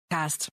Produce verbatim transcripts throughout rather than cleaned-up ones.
Cast.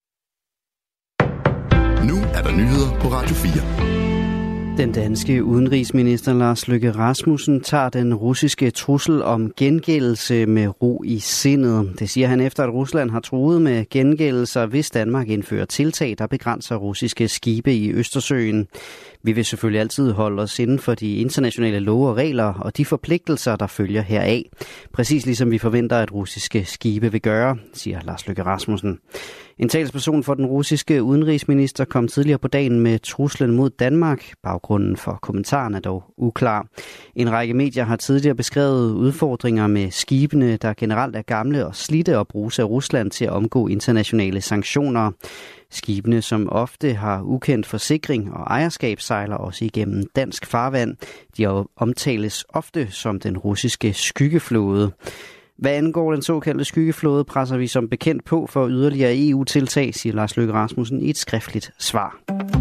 Nu er der nyheder på Radio fire. Den danske udenrigsminister Lars Løkke Rasmussen tager den russiske trussel om gengældelse med ro i sindet. Det siger han efter, at Rusland har truet med gengældelser, hvis Danmark indfører tiltag, der begrænser russiske skibe i Østersøen. Vi vil selvfølgelig altid holde os inden for de internationale love og regler og de forpligtelser, der følger heraf. Præcis ligesom vi forventer, at russiske skibe vil gøre, siger Lars Løkke Rasmussen. En talsperson for den russiske udenrigsminister kom tidligere på dagen med truslen mod Danmark. Baggrunden for kommentaren er dog uklar. En række medier har tidligere beskrevet udfordringer med skibene, der generelt er gamle og slidte og bruges af Rusland til at omgå internationale sanktioner. Skibene, som ofte har ukendt forsikring og ejerskab, sejler også igennem dansk farvand. De omtales ofte som den russiske skyggeflåde. Hvad angår den såkaldte skyggeflåde, presser vi som bekendt på for yderligere E U-tiltag, siger Lars Løkke Rasmussen i et skriftligt svar.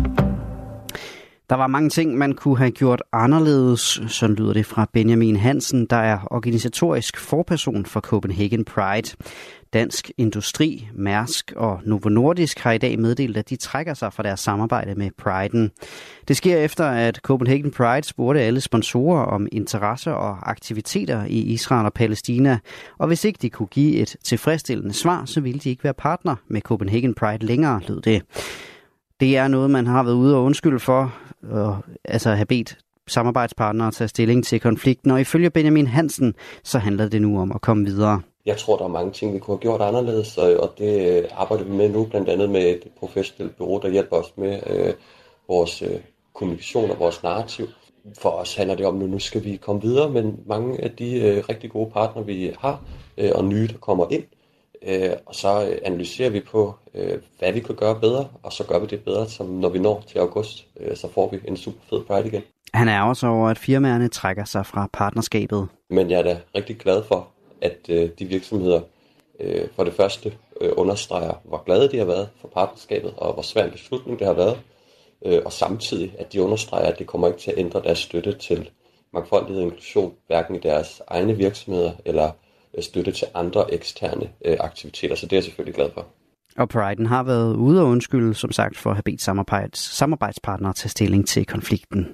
Der var mange ting, man kunne have gjort anderledes, sådan lyder det fra Benjamin Hansen, der er organisatorisk forperson for Copenhagen Pride. Dansk Industri, Mærsk og Novo Nordisk har i dag meddelt, at de trækker sig fra deres samarbejde med Pride'en. Det sker efter, at Copenhagen Pride spurgte alle sponsorer om interesser og aktiviteter i Israel og Palæstina, og hvis ikke de kunne give et tilfredsstillende svar, så ville de ikke være partner med Copenhagen Pride længere, lød det. Det er noget, man har været ude og undskylde for, og altså have bedt samarbejdspartnere at tage stilling til konflikten, og ifølge Benjamin Hansen, så handler det nu om at komme videre. Jeg tror, der er mange ting, vi kunne have gjort anderledes, og det arbejder vi med nu, blandt andet med et professionelt bureau, der hjælper os med øh, vores øh, kommunikation og vores narrativ. For os handler det om, at nu skal vi komme videre, men mange af de øh, rigtig gode partnere, vi har, øh, og nye, der kommer ind, øh, og så analyserer vi på, øh, hvad vi kan gøre bedre, og så gør vi det bedre, som når vi når til august, øh, så får vi en super fed Pride igen. Han er også over, at firmaerne trækker sig fra partnerskabet. Men jeg er da rigtig glad for, at øh, de virksomheder øh, for det første øh, understreger, hvor glade de har været for partnerskabet, og hvor svær en beslutning det har været. Øh, og samtidig, at de understreger, at det kommer ikke til at ændre deres støtte til mangfoldighed og inklusion, hverken i deres egne virksomheder eller øh, støtte til andre eksterne øh, aktiviteter. Så det er jeg selvfølgelig glad for. Og Pride'en har været ude og undskylde, som sagt, for at have bedt samarbejds- samarbejdspartnere til stilling til konflikten.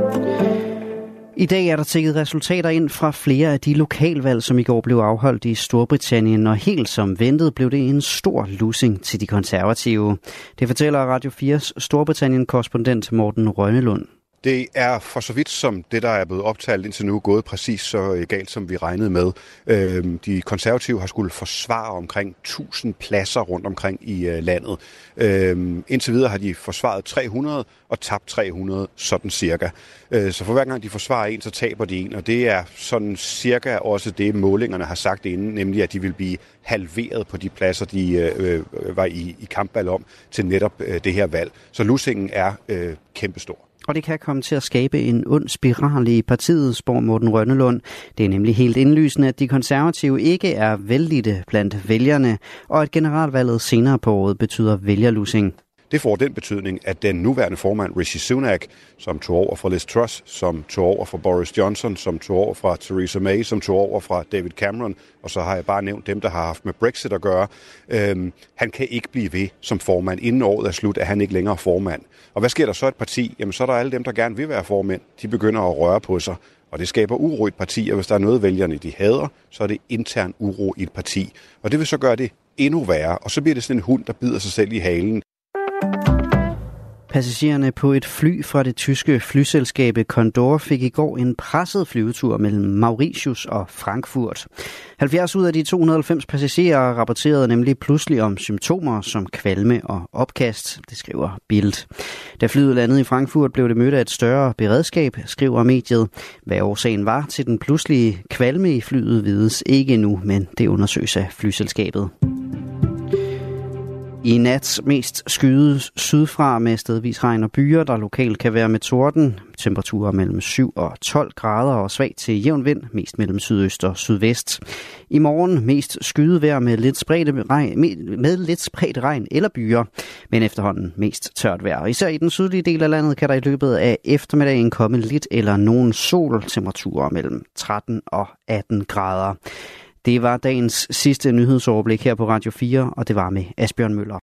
I dag er der tækket resultater ind fra flere af de lokalvalg, som i går blev afholdt i Storbritannien, og helt som ventet blev det en stor lussing til de konservative. Det fortæller Radio fires Storbritannien-korrespondent Morten Rønnelund. Det er for så vidt som det, der er blevet optalt indtil nu, gået præcis så galt, som vi regnede med. De konservative har skulle forsvare omkring tusind pladser rundt omkring i landet. Indtil videre har de forsvaret tre hundrede og tabt tre hundrede, sådan cirka. Så for hver gang de forsvarer en, så taber de en, og det er sådan cirka også det, målingerne har sagt inden, nemlig at de vil blive halveret på de pladser, de øh, var i, i kampvalg om til netop øh, det her valg. Så lussingen er øh, kæmpestor. Og det kan komme til at skabe en ond spiral i partiet, spår Morten Rønnelund. Det er nemlig helt indlysende, at de konservative ikke er vellidte blandt vælgerne, og at generalvalget senere på året betyder vælgerlussing. Det får den betydning, at den nuværende formand Rishi Sunak, som tog over fra Liz Truss, som tog over fra Boris Johnson, som tog over fra Theresa May, som tog over fra David Cameron, og så har jeg bare nævnt dem, der har haft med Brexit at gøre. Øhm, han kan ikke blive ved som formand. Inden året er slut, er han ikke længere formand. Og hvad sker der så i et parti? Jamen så er der alle dem, der gerne vil være formænd. De begynder at røre på sig. Og det skaber uro i et parti, og hvis der er noget, vælgerne de hader, så er det intern uro i et parti. Og det vil så gøre det endnu værre, og så bliver det sådan en hund, der bider sig selv i halen. Passagererne på et fly fra det tyske flyselskab Condor fik i går en presset flyvetur mellem Mauritius og Frankfurt. halvfjerds ud af de to hundrede og halvfems passagerer rapporterede nemlig pludselig om symptomer som kvalme og opkast, det skriver Bild. Da flyet landede i Frankfurt, blev det mødt af et større beredskab, skriver mediet. Hvad årsagen var til den pludselige kvalme i flyet vides ikke endnu, men det undersøges af flyselskabet. I nat mest skyet sydfra med stedvis regn og byer, der lokalt kan være med torden. Temperaturer mellem syv og tolv grader og svag til jævn vind, mest mellem sydøst og sydvest. I morgen mest skyet vejr med lidt spredt regn, med lidt spredt regn eller byer, men efterhånden mest tørt vejr. Især i den sydlige del af landet kan der i løbet af eftermiddagen komme lidt eller nogen sol, temperaturer mellem tretten og atten grader. Det var dagens sidste nyhedsoverblik her på Radio fire, og det var med Asbjørn Møller.